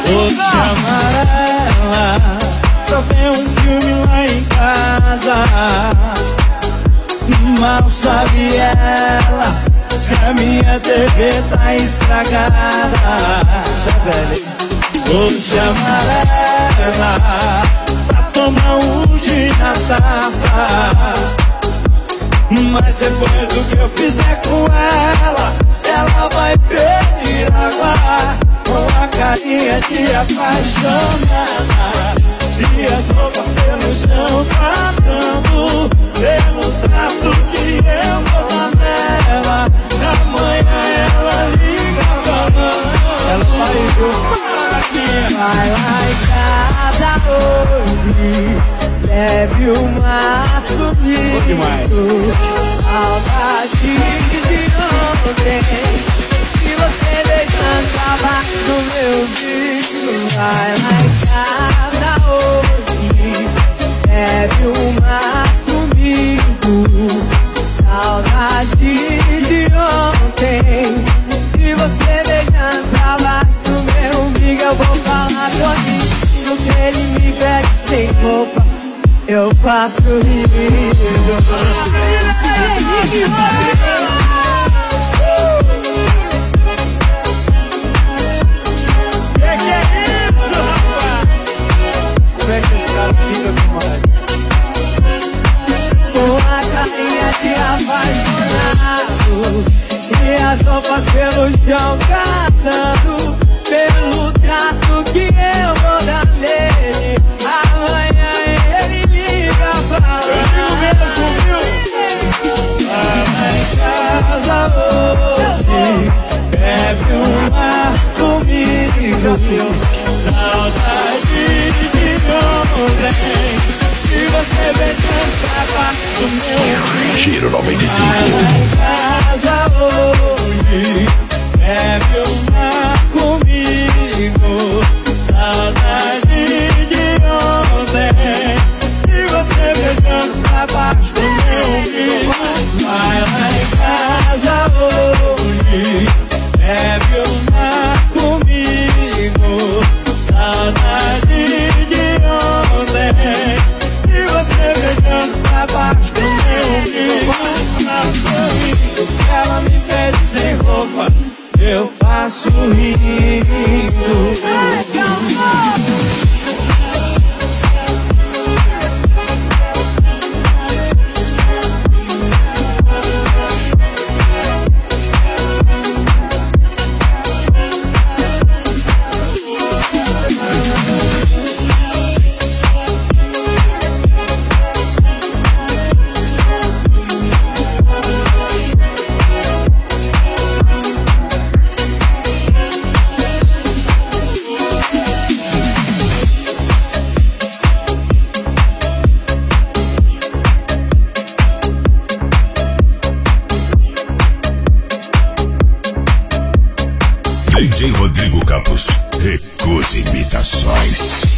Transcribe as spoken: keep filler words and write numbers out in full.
Vou chamar ela pra ver um filme lá em casa. Mal sabe ela que a minha T V tá estragada. Vou chamar ela pra tomar um gin na taça. Mas depois do que eu fizer com ela, ela vai pedir água com a carinha de apaixonada e as roupas pelo chão cantando, pelo trato que eu vou dar nela. Amanhã ela liga falando, ela vai aqui, vai lá em casa hoje, bebe umas comigo. Saudade de ontem, e você beijando abaixo do meu bico. Vai lá em casa hoje, bebe umas comigo. Saudade de ontem, e você beijando abaixo do meu umbigo. Eu vou falar todinho que ele me pede sem roupa, eu faço rir. Que que é isso, rapaz? Como é que esse cara fica com mais? Com a carinha de apaixonado e as roupas pelo chão cantando, pelo trato que eu vou dar nele. Amanhã ele liga falando, vai em casa hoje, bebe uma comigo. Saudade de ontem, e você beijando pra baixo do meu Giro noventa e cinco. vai em casa hoje, bebe uma comigo. Saudade de ontem, e você beijando pra baixo do meu umbigo. Vai lá em casa hoje, bebe uma comigo. Saudade de ontem, e você beijando pra baixo do meu umbigo. Ela me pede sem roupa, eu faço rindo. D J Rodrigo Campos, Recusa Imitações.